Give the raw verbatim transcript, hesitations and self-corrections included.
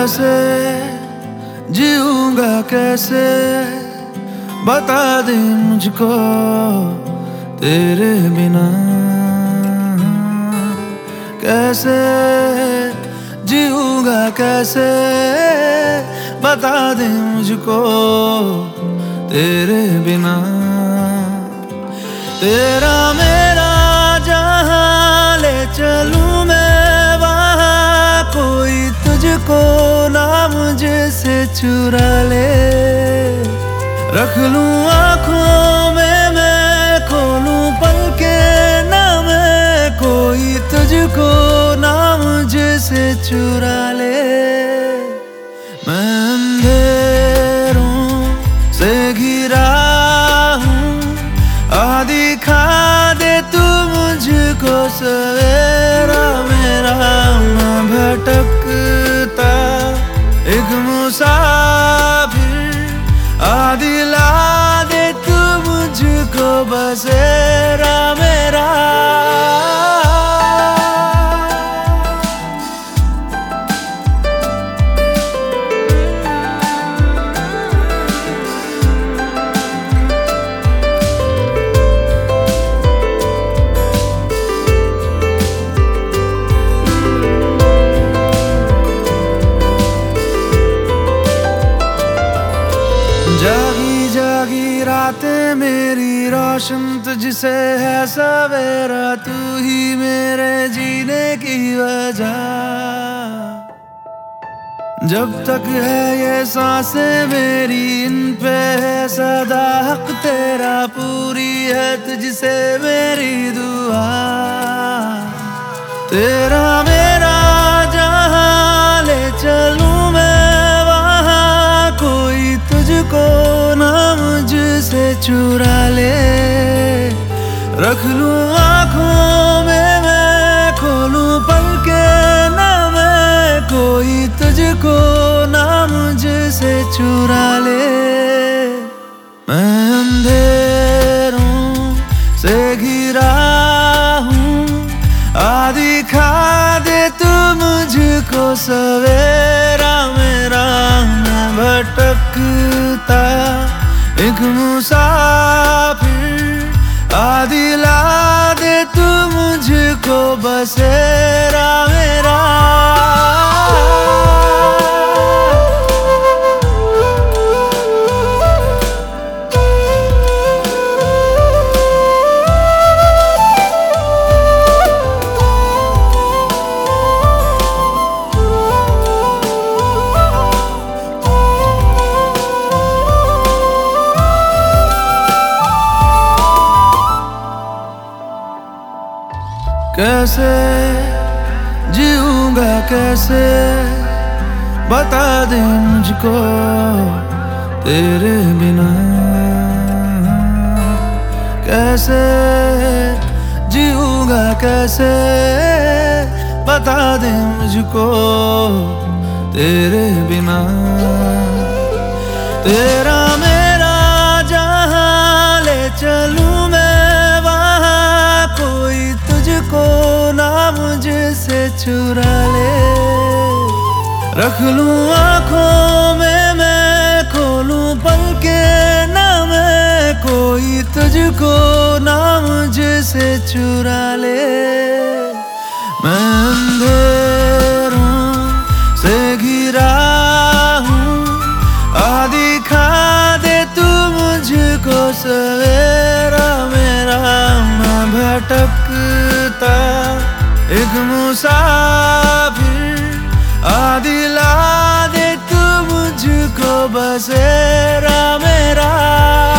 कैसे जीऊंगा कैसे, बता दे मुझको तेरे बिना। कैसे जीऊंगा कैसे, बता दे मुझको तेरे बिना। तेरा मेरा जहाँ ले चलूं मैं, वहाँ कोई तुझको ना मुझसे चुरा ले। रख लूं आँखों में मैं, खोलूं पलकें ना मैं, कोई तुझको ना मुझसे चुरा ले। मैं अंधेरों से घिरा हूँ, आ दिखा दे तू मुझको सवेरा मेरा। मैं भटकता एक मुसाफिर, आ दिला दे तू मुझको बसेरा मेरा। जागी जागी रातें मेरी रोशन तुझसे है सवेरा, तू ही मेरे जीने की वजह। जब तक है ये सांसें मेरी, इन पे है सदा हक तेरा, पूरी है तुझसे मेरी दुआ। तेरा मेरा जहाँ ले चलूं मैं, वहाँ कोई तुझको ना मुझसे चुरा ले। रख लूं आँखों में मैं, खोलूं पलकें ना मैं, कोई तुझको ना मुझसे चुरा ले। मैं अंधेरों से घिरा हूँ, आ दिखा दे तू मुझको सवेरा मेरा। मैं भटकता एक मुसाफिर, आ दिला दे तू मुझको बसेरा मेरा। कैसे जीऊंगा कैसे, बता दे मुझको तेरे बिना। कैसे जीऊंगा कैसे, बता दे मुझको तेरे बिना। तेरा मेरा जहाँ ले चलूं मैं, वहाँ कोई तुझको ना मुझसे चुरा ले। रख लूं आँखों में मैं, खोलूं पलकें ना मैं, कोई तुझको ना मुझसे चुरा ले। मैं अंधेरों से घिरा हूँ, आ दिखा दे तू मुझको सवेरा मेरा। मैं भटकता एक मुसाफिर, आ दिला दे तू मुझको बसेरा मेरा।